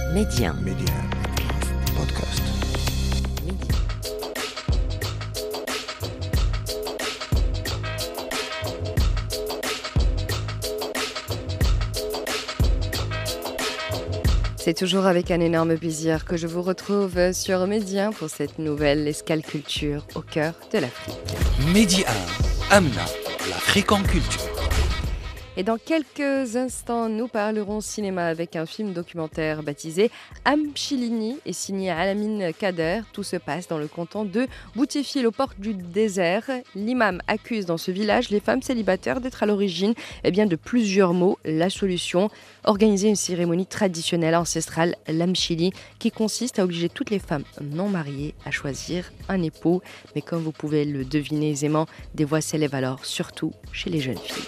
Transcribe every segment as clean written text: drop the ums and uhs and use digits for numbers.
Média. Podcast. Média. C'est toujours avec un énorme plaisir que je vous retrouve sur Média pour cette nouvelle escale culture au cœur de l'Afrique. Média Amna, l'Afrique en culture. Et dans quelques instants, nous parlerons cinéma avec un film documentaire baptisé Amchilini et signé Alamine Kader. Tout se passe dans le canton de Boutefil, aux portes du désert. L'imam accuse dans ce village les femmes célibataires d'être à l'origine de plusieurs maux. La solution, organiser une cérémonie traditionnelle ancestrale, l'Amchili, qui consiste à obliger toutes les femmes non mariées à choisir un époux. Mais comme vous pouvez le deviner aisément, des voix s'élèvent alors, surtout chez les jeunes filles.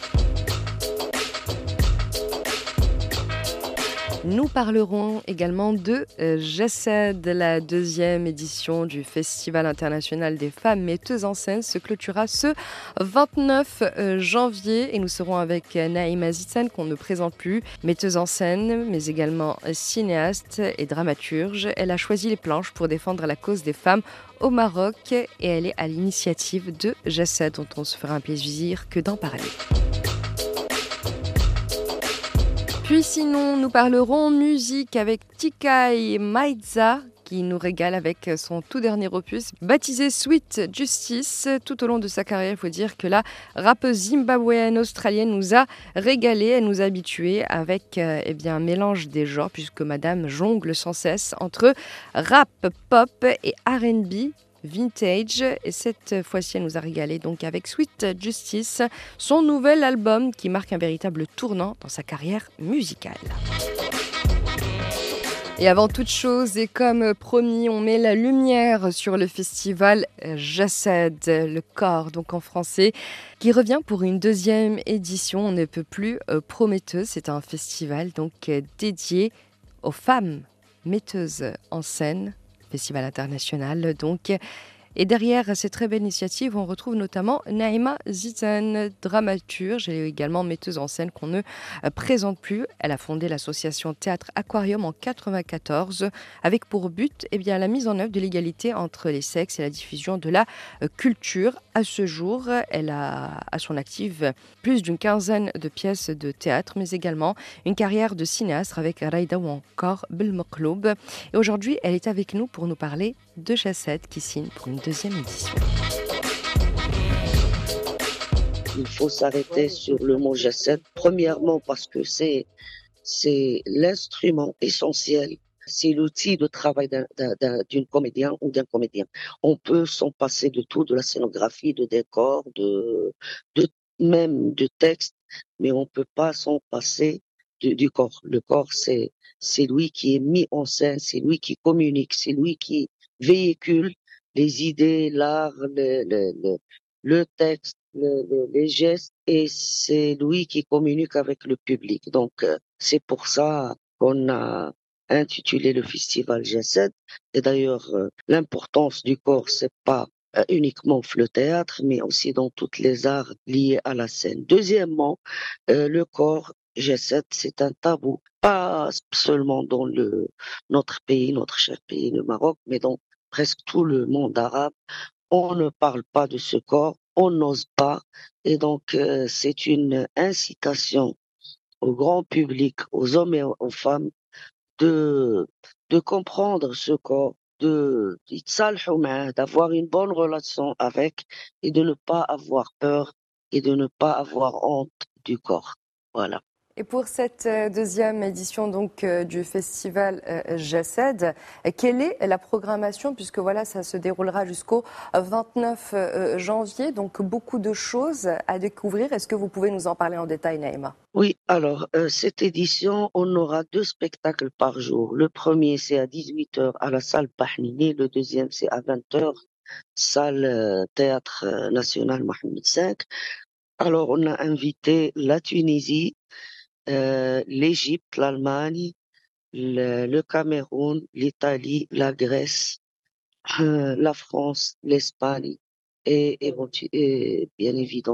Nous parlerons également de Jessed, la deuxième édition du Festival international des femmes metteuses en scène se clôturera ce 29 janvier et nous serons avec Naïma Zitane qu'on ne présente plus, metteuse en scène mais également cinéaste et dramaturge. Elle a choisi les planches pour défendre la cause des femmes au Maroc et elle est à l'initiative de Jessed dont on se fera un plaisir que d'en parler. Puis sinon, nous parlerons musique avec Tikai Maitza qui nous régale avec son tout dernier opus baptisé Sweet Justice. Tout au long de sa carrière, il faut dire que la rappeuse zimbabwéenne australienne nous a régalé, elle nous a habitués avec un mélange des genres puisque Madame jongle sans cesse entre rap, pop et R&B. Vintage et cette fois-ci elle nous a régalé donc avec Sweet Justice, son nouvel album qui marque un véritable tournant dans sa carrière musicale. Et avant toute chose, et comme promis, on met la lumière sur le festival Jessed, le corps donc en français, qui revient pour une deuxième édition. On ne peut plus prometteuse. C'est un festival donc dédié aux femmes metteuses en scène. Festival international donc. Et derrière cette très belle initiative, on retrouve notamment Naïma Zitane, dramaturge et également metteuse en scène qu'on ne présente plus. Elle a fondé l'association Théâtre Aquarium en 1994 avec pour but la mise en œuvre de l'égalité entre les sexes et la diffusion de la culture. À ce jour, elle a à son actif plus d'une quinzaine de pièces de théâtre, mais également une carrière de cinéaste avec Raïda ou encore Belmokloub. Et aujourd'hui, elle est avec nous pour nous parler de Jessed qui signe pour une deuxième édition. Il faut s'arrêter sur le mot Jessed. Premièrement, parce que c'est l'instrument essentiel, c'est l'outil de travail d'une comédienne ou d'un comédien. On peut s'en passer de tout, de la scénographie, de décor, même de texte, mais on peut pas s'en passer du corps. Le corps, c'est lui qui est mis en scène, c'est lui qui communique, c'est lui qui véhicule les idées, l'art, le texte, les gestes, et c'est lui qui communique avec le public. Donc, c'est pour ça qu'on a intitulé le festival Jessed. Et d'ailleurs, l'importance du corps, c'est pas uniquement le théâtre, mais aussi dans toutes les arts liés à la scène. Deuxièmement, le corps Jessed, c'est un tabou, pas seulement dans notre pays, notre cher pays, le Maroc, mais dans presque tout le monde arabe. On ne parle pas de ce corps, on n'ose pas, et donc c'est une incitation au grand public, aux hommes et aux femmes, de, de comprendre ce corps, d'avoir une bonne relation avec, et de ne pas avoir peur, et de ne pas avoir honte du corps. Voilà. Et pour cette deuxième édition donc du festival Jessed, quelle est la programmation puisque voilà ça se déroulera jusqu'au 29 janvier, donc beaucoup de choses à découvrir. Est-ce que vous pouvez nous en parler en détail, Naïma? Oui, alors cette édition, on aura 2 spectacles par jour. Le premier, c'est à 18h à la salle Pahnini. Le deuxième, c'est à 20h, salle Théâtre National Mohamed V. Alors, on a invité la Tunisie, l'Égypte, l'Allemagne, le Cameroun, l'Italie, la Grèce, la France, l'Espagne et bien évidemment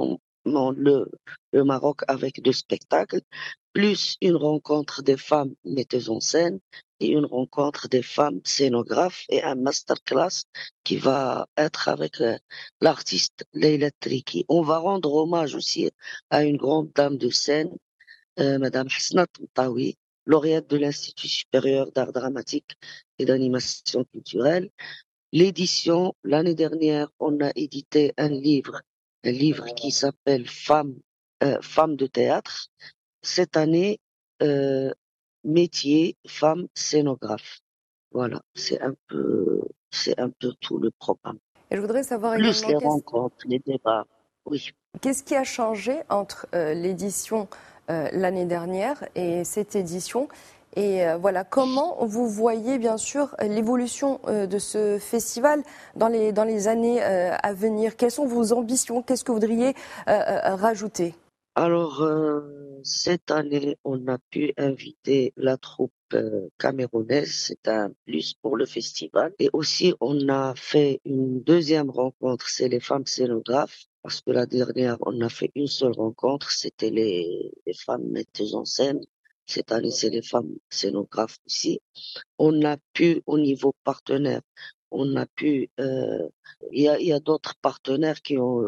le Maroc avec 2 spectacles, plus une rencontre des femmes metteuses en scène et une rencontre des femmes scénographes et un masterclass qui va être avec l'artiste Leila Triki. On va rendre hommage aussi à une grande dame de scène, Madame Hasnat Mtawi, lauréate de l'Institut supérieur d'art dramatique et d'animation culturelle. L'année dernière, on a édité un livre qui s'appelle Femmes de théâtre. Cette année, euh, métier, femme scénographe. Voilà, c'est un peu tout le programme. Et je voudrais savoir Plus également les rencontres, les débats. Oui. qu'est-ce qui a changé entre l'édition l'année dernière et cette édition. Et voilà, comment vous voyez bien sûr l'évolution de ce festival dans les années à venir? Quelles sont vos ambitions? Qu'est-ce que vous voudriez rajouter? Alors, cette année, on a pu inviter la troupe camerounaise. C'est un plus pour le festival. Et aussi, on a fait une deuxième rencontre, c'est les femmes scénographes. Parce que la dernière, on a fait une seule rencontre, c'était les femmes metteuses en scène. Cette année, c'est les femmes scénographes aussi. On a pu, au niveau partenaire, on a pu, il y a d'autres partenaires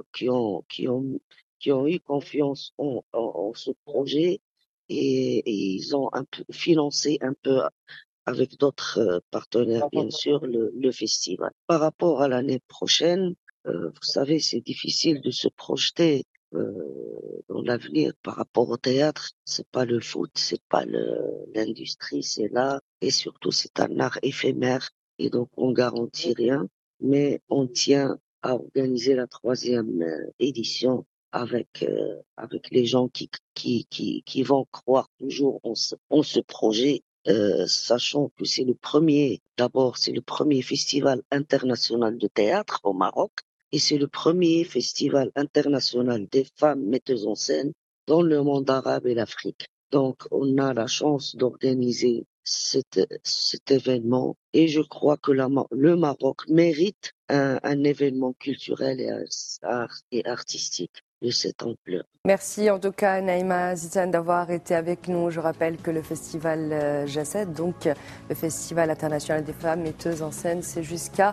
qui ont eu confiance en ce projet et ils ont un peu financé un peu avec d'autres partenaires, bien sûr, le festival. Par rapport à l'année prochaine, vous savez, c'est difficile de se projeter dans l'avenir par rapport au théâtre. C'est pas le foot, c'est pas l'industrie, c'est l'art et surtout c'est un art éphémère et donc on garantit rien, mais on tient à organiser la 3e édition avec les gens qui vont croire toujours en ce projet, sachant que c'est le premier festival international de théâtre au Maroc et c'est le premier festival international des femmes metteuses en scène dans le monde arabe et l'Afrique. Donc, on a la chance d'organiser cet événement et je crois que le Maroc mérite un événement culturel et artistique de cette ampleur. Merci en tout cas Naïma Zidane d'avoir été avec nous. Je rappelle que le festival Jaced, donc le festival international des femmes metteuses en scène, c'est jusqu'au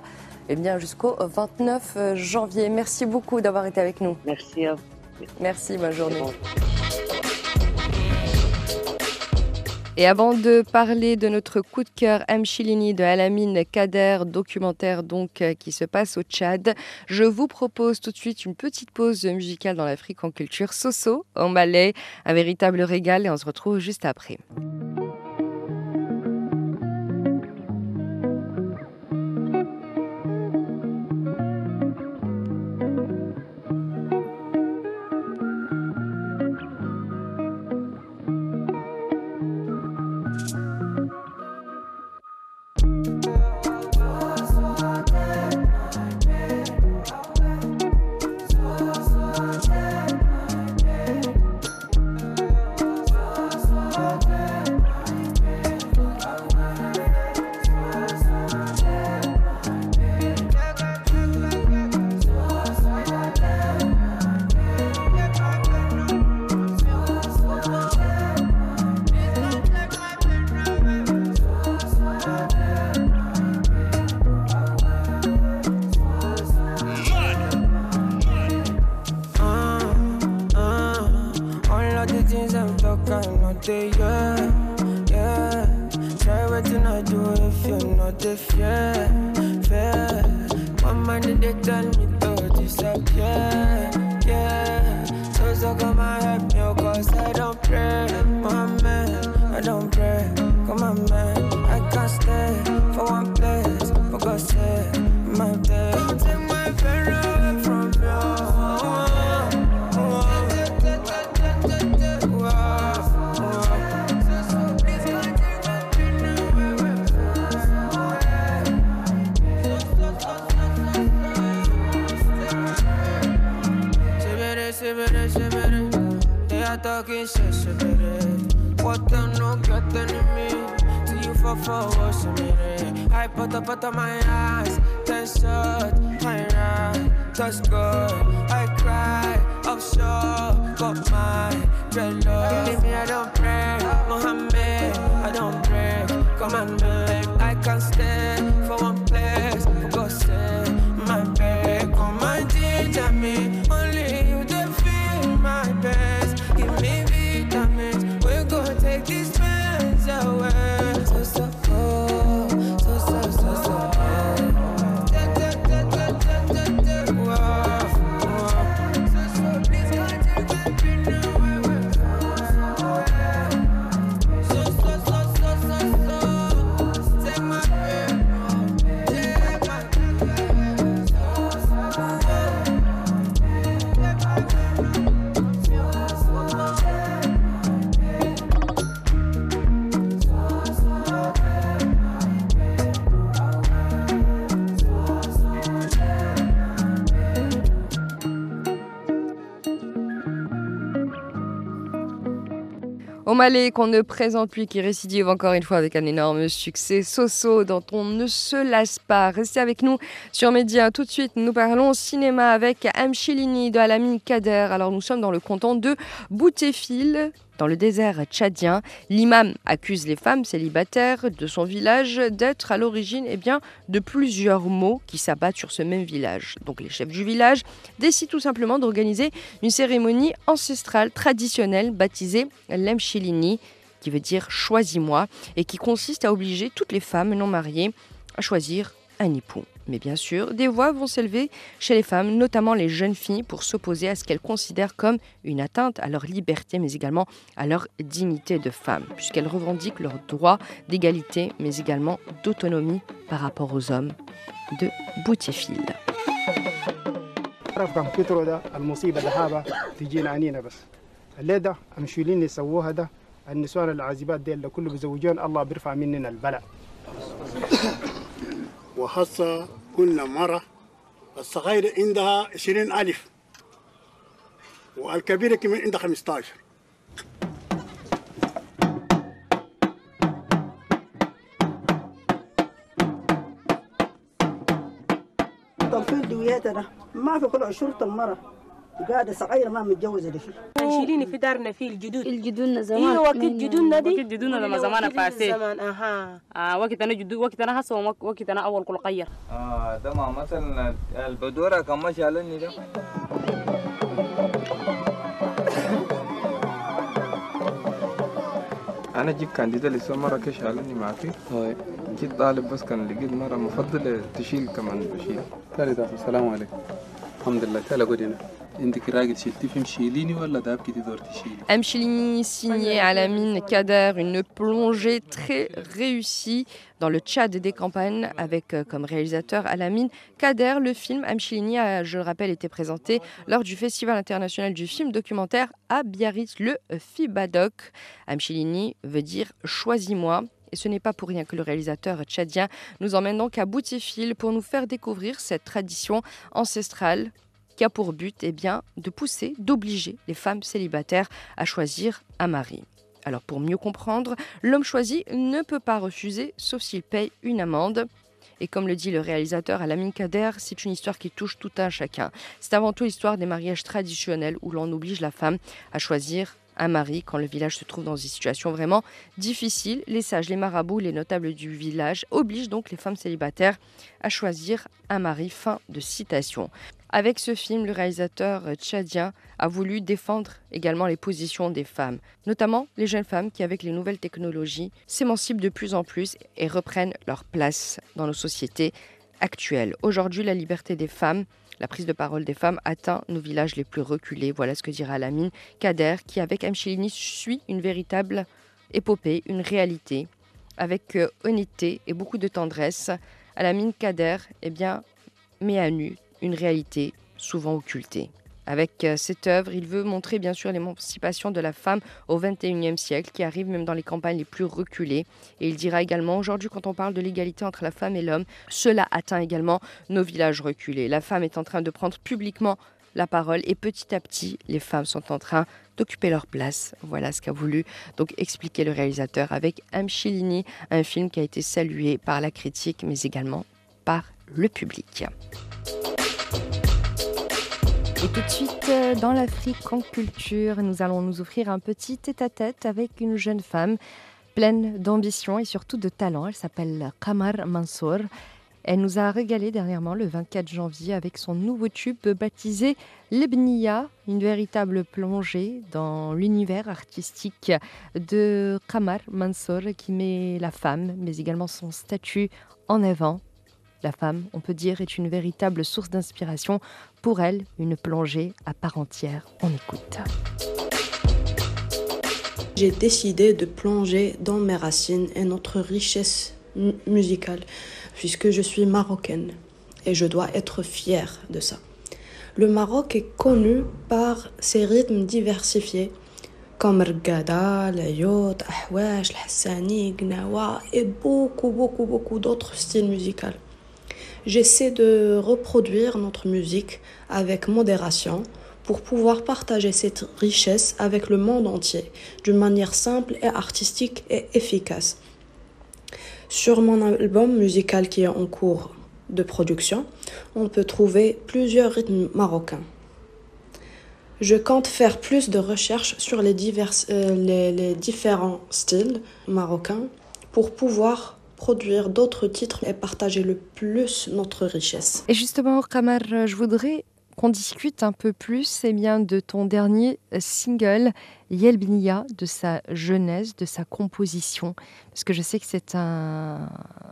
29 janvier. Merci beaucoup d'avoir été avec nous. Merci à vous. Merci, bonne journée. Et avant de parler de notre coup de cœur Mchilini de Alamine Kader, documentaire donc qui se passe au Tchad, je vous propose tout de suite une petite pause musicale dans l'Afrique en culture. Soso en malais, un véritable régal et on se retrouve juste après. That's good. I cry sure, got my dreadlocks. Believe me, I don't pray, Mohammed, I don't pray. Come and beg, I can't stay for one place. For God's sake, my babe, come and ginger me. Only you to feel my best. Give me vitamins, we're gonna take these pains away. So cold, so bad. Au Malais, qu'on ne présente plus, qui récidive encore une fois avec un énorme succès, Soso, dont on ne se lasse pas. Restez avec nous sur Média. Tout de suite, nous parlons cinéma avec Amchilini de Alamine Kader. Alors, nous sommes dans le canton de Bouteflika, dans le désert tchadien. L'imam accuse les femmes célibataires de son village d'être à l'origine de plusieurs maux qui s'abattent sur ce même village. Donc les chefs du village décident tout simplement d'organiser une cérémonie ancestrale traditionnelle baptisée l'Amchilini, qui veut dire « choisis-moi » et qui consiste à obliger toutes les femmes non mariées à choisir un époux. Mais bien sûr, des voix vont s'élever chez les femmes, notamment les jeunes filles, pour s'opposer à ce qu'elles considèrent comme une atteinte à leur liberté, mais également à leur dignité de femme, puisqu'elles revendiquent leur droit d'égalité, mais également d'autonomie par rapport aux hommes de Bouteflika. وخاصة كنا مرة الصغيرة عندها 20,000 والكبيرة كمان عندها 15. تنفيذ دوياتنا ما في كل شرطة المرة قاعدة صغيرة ما متجوزة ده فيه. شيليني في دارنا فيه الجدودنا زمان. ايوه وقت جدودنا دي. وقت جدودنا لما زمان فاسي. زمان وقت انا جدود وقت انا هسه وقت انا اول كل قير. ده ما مثلا البدورة كان ماشي على ده. أنا جيت كانديدا لسه مرة كش علني معك. جيت طالب بس كان لقيت مرة مفضلة تشيل كمان بشيل. تالي السلام عليكم. الحمد لله تالا قدنا. Amchilini signé Alamine Kader, une plongée très réussie dans le Tchad des campagnes avec comme réalisateur Alamine Kader. Le film Amchilini a, je le rappelle, été présenté lors du Festival international du film documentaire à Biarritz, le FIBADOC. Amchilini veut dire « choisis-moi ». Et ce n'est pas pour rien que le réalisateur tchadien nous emmène donc à Bouteflika pour nous faire découvrir cette tradition ancestrale qui a pour but de pousser, d'obliger les femmes célibataires à choisir un mari. Alors pour mieux comprendre, l'homme choisi ne peut pas refuser, sauf s'il paye une amende. Et comme le dit le réalisateur Alamine Kader, c'est une histoire qui touche tout un chacun. C'est avant tout l'histoire des mariages traditionnels où l'on oblige la femme à choisir un mari quand le village se trouve dans une situation vraiment difficile. Les sages, les marabouts, les notables du village obligent donc les femmes célibataires à choisir un mari. Fin de citation. Avec ce film, le réalisateur tchadien a voulu défendre également les positions des femmes, notamment les jeunes femmes qui, avec les nouvelles technologies, s'émancipent de plus en plus et reprennent leur place dans nos sociétés actuelles. Aujourd'hui, la liberté des femmes, la prise de parole des femmes atteint nos villages les plus reculés. Voilà ce que dira Alamine Kader, qui, avec Amchilini, suit une véritable épopée, une réalité, avec honnêteté et beaucoup de tendresse. Alamine Kader, met à nu une réalité souvent occultée. Avec cette œuvre, il veut montrer bien sûr l'émancipation de la femme au XXIe siècle, qui arrive même dans les campagnes les plus reculées. Et il dira également, aujourd'hui, quand on parle de l'égalité entre la femme et l'homme, cela atteint également nos villages reculés. La femme est en train de prendre publiquement la parole et petit à petit, les femmes sont en train d'occuper leur place. Voilà ce qu'a voulu donc expliquer le réalisateur avec Amchilini, un film qui a été salué par la critique, mais également par le public. Et tout de suite, dans l'Afrique en culture, nous allons nous offrir un petit tête-à-tête avec une jeune femme pleine d'ambition et surtout de talent. Elle s'appelle Qamar Mansour. Elle nous a régalé dernièrement le 24 janvier avec son nouveau tube baptisé Lebniya, une véritable plongée dans l'univers artistique de Qamar Mansour qui met la femme, mais également son statut en avant. La femme, on peut dire, est une véritable source d'inspiration. Pour elle, une plongée à part entière. On écoute. J'ai décidé de plonger dans mes racines et notre richesse musicale, puisque je suis marocaine et je dois être fière de ça. Le Maroc est connu par ses rythmes diversifiés, comme Rgada, l'Ayout, Ahwash, l'Hassani, Gnawa et beaucoup d'autres styles musicaux. J'essaie de reproduire notre musique avec modération pour pouvoir partager cette richesse avec le monde entier d'une manière simple et artistique et efficace. Sur mon album musical qui est en cours de production, on peut trouver plusieurs rythmes marocains. Je compte faire plus de recherches sur les différents styles marocains pour pouvoir produire d'autres titres et partager le plus notre richesse. Et justement, Qamar, je voudrais qu'on discute un peu plus de ton dernier single, Yelbniya, de sa genèse, de sa composition, parce que je sais que c'est un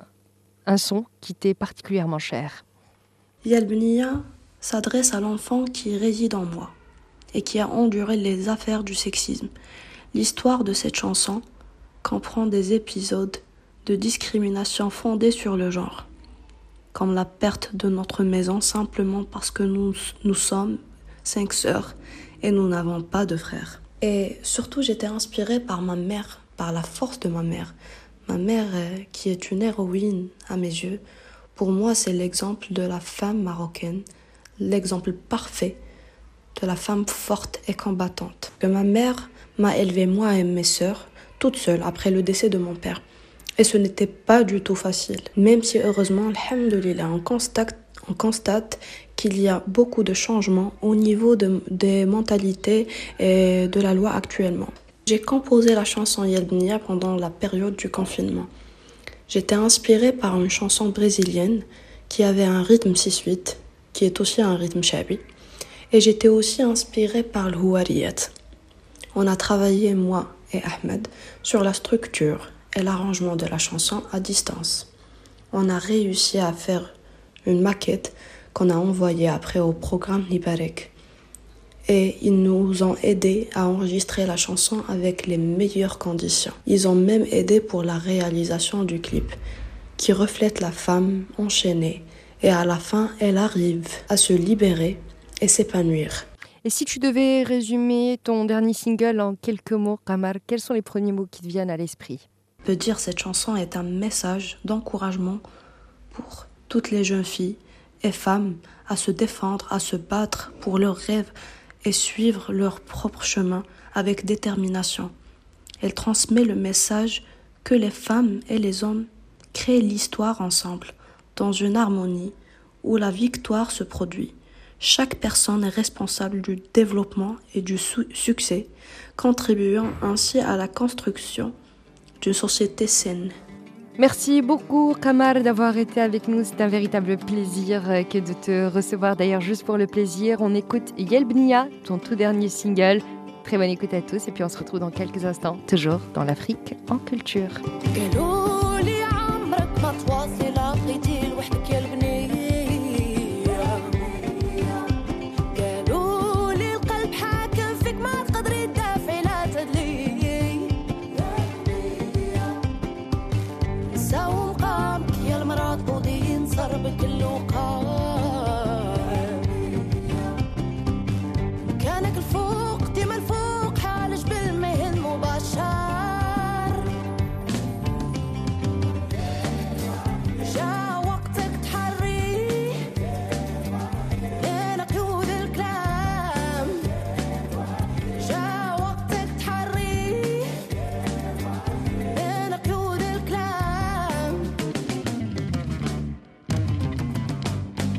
son qui t'est particulièrement cher. Yelbniya s'adresse à l'enfant qui réside en moi et qui a enduré les affaires du sexisme. L'histoire de cette chanson comprend des épisodes de discrimination fondée sur le genre, comme la perte de notre maison simplement parce que nous sommes 5 sœurs et nous n'avons pas de frères. Et surtout, j'étais inspirée par ma mère, par la force de ma mère. Ma mère, qui est une héroïne à mes yeux, pour moi, c'est l'exemple de la femme marocaine, l'exemple parfait de la femme forte et combattante. Que ma mère m'a élevée, moi et mes sœurs, toute seule après le décès de mon père. Et ce n'était pas du tout facile. Même si heureusement, alhamdoulilah, on constate qu'il y a beaucoup de changements au niveau des mentalités et de la loi actuellement. J'ai composé la chanson Yelbniya pendant la période du confinement. J'étais inspirée par une chanson brésilienne qui avait un rythme 6/8, qui est aussi un rythme shabi. Et j'étais aussi inspirée par le Houariyat. On a travaillé, moi et Ahmed, sur la structure et l'arrangement de la chanson à distance. On a réussi à faire une maquette qu'on a envoyée après au programme Nibarek. Et ils nous ont aidés à enregistrer la chanson avec les meilleures conditions. Ils ont même aidé pour la réalisation du clip, qui reflète la femme enchaînée. Et à la fin, elle arrive à se libérer et s'épanouir. Et si tu devais résumer ton dernier single en quelques mots, Qamar, quels sont les premiers mots qui te viennent à l'esprit ? Je peux dire que cette chanson est un message d'encouragement pour toutes les jeunes filles et femmes à se défendre, à se battre pour leurs rêves et suivre leur propre chemin avec détermination. Elle transmet le message que les femmes et les hommes créent l'histoire ensemble, dans une harmonie où la victoire se produit. Chaque personne est responsable du développement et du succès, contribuant ainsi à la construction d'une société saine. Merci beaucoup Qamar d'avoir été avec nous, c'est un véritable plaisir que de te recevoir. D'ailleurs, juste pour le plaisir, on écoute Yelbniya, ton tout dernier single. Très bonne écoute à tous et puis on se retrouve dans quelques instants, toujours dans l'Afrique en culture. بكل وقار كانك الفوق ديما الفوق حالج بالمهن مباشر جا وقتك تحري لين قيود الكلام جا وقتك تحري لين قيود الكلام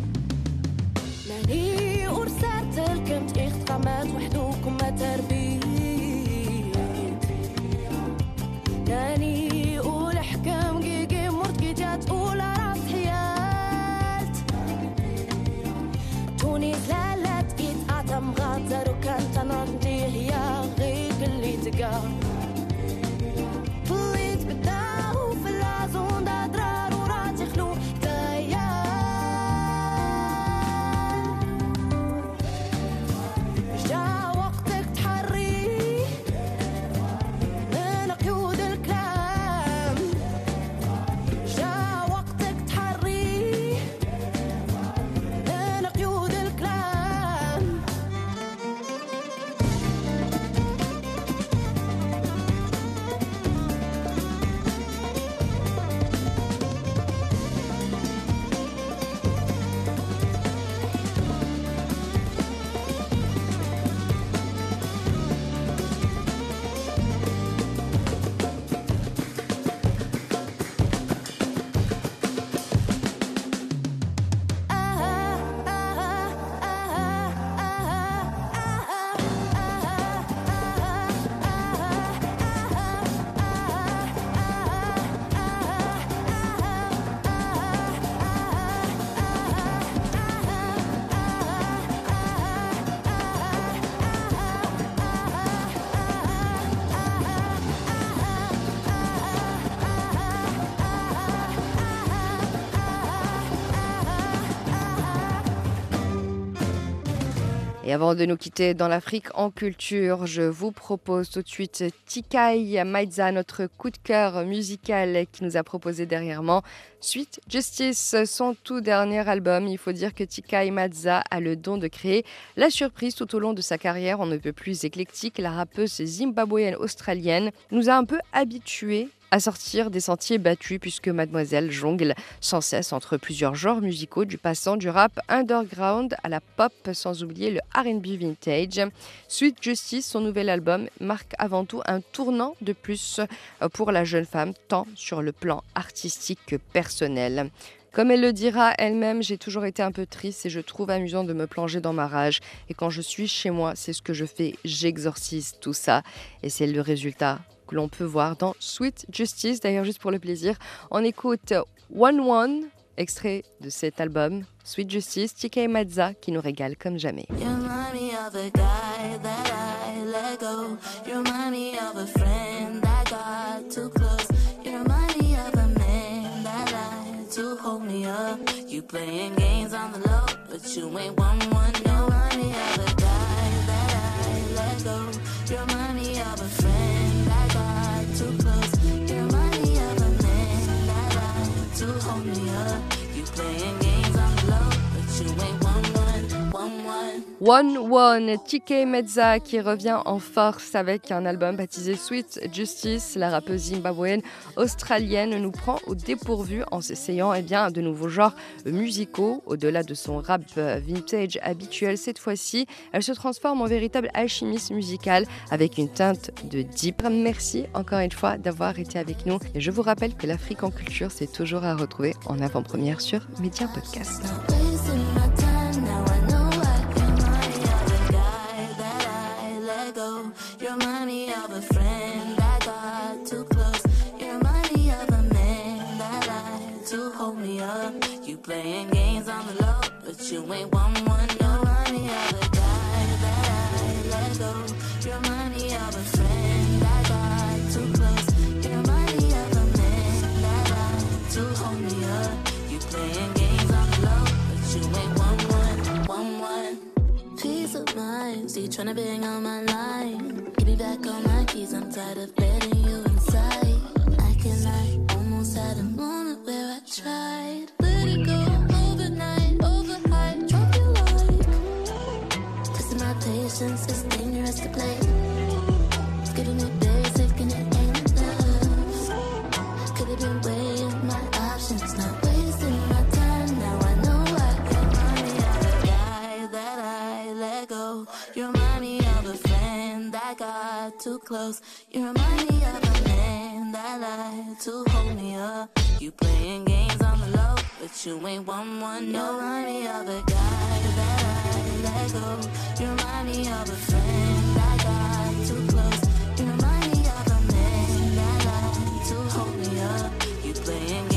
Et avant de nous quitter dans l'Afrique en culture, je vous propose tout de suite Tikai Maitza, notre coup de cœur musical qui nous a proposé dernièrement Sweet Justice, son tout dernier album. Il faut dire que Tikai Maitza a le don de créer la surprise tout au long de sa carrière. On ne peut plus éclectique. La rappeuse zimbabwéenne australienne nous a un peu habitués à sortir des sentiers battus puisque Mademoiselle jongle sans cesse entre plusieurs genres musicaux, du passant du rap underground à la pop, sans oublier le R&B vintage. Sweet Justice, son nouvel album, marque avant tout un tournant de plus pour la jeune femme, tant sur le plan artistique que personnel. Comme elle le dira elle-même, j'ai toujours été un peu triste et je trouve amusant de me plonger dans ma rage. Et quand je suis chez moi, c'est ce que je fais, j'exorcise tout ça. Et c'est le résultat que l'on peut voir dans Sweet Justice. D'ailleurs, juste pour le plaisir, on écoute One One, extrait de cet album Sweet Justice, Tikai Maitza, qui nous régale comme jamais. You remind me of a guy that I let go. You remind me of a friend that got too close. You remind me of a man that lied to hold me up. You playing games on the low, but you ain't one. You remind me of a guy that I let go. You remind me of a friend that got too close. You remind me of a man that lied to hold me up. You playing games on the low, but you ain't one. One One, Tikai Maitza qui revient en force avec un album baptisé Sweet Justice. La rappeuse zimbabwéenne australienne nous prend au dépourvu en s'essayant de nouveaux genres musicaux. Au-delà de son rap vintage habituel, cette fois-ci, elle se transforme en véritable alchimiste musicale avec une teinte de deep. Merci encore une fois d'avoir été avec nous. Et je vous rappelle que l'Afrique en culture, c'est toujours à retrouver en avant-première sur Média Podcast. You remind me of a friend that got too close. You remind me of a man that lied to hold me up. You playing games on the low, but you ain't one. You remind me of a guy that I let go. You remind me of a friend that got too close. You remind me of a man that lied to hold me up. You playing games on the low, but you ain't one. Peace of mind, see you tryna bang on my line. Give me back all my keys, I'm tired of letting you inside. I almost had a moment where I tried. Let it go overnight, overhyped, drop you like. Testing my patience, it's dangerous to play. It's giving me basic and it ain't enough. Could've been weighing my options, not wasting my time. Now I know I can remind me of a guy that I let go. You remind me of a friend that got too close. You remind me of a man that lied to hold me up. You playing games on the low, but you ain't one. You remind me of a guy that I let go. You remind me of a friend that got too close. You remind me of a man that lied to hold me up. You playing games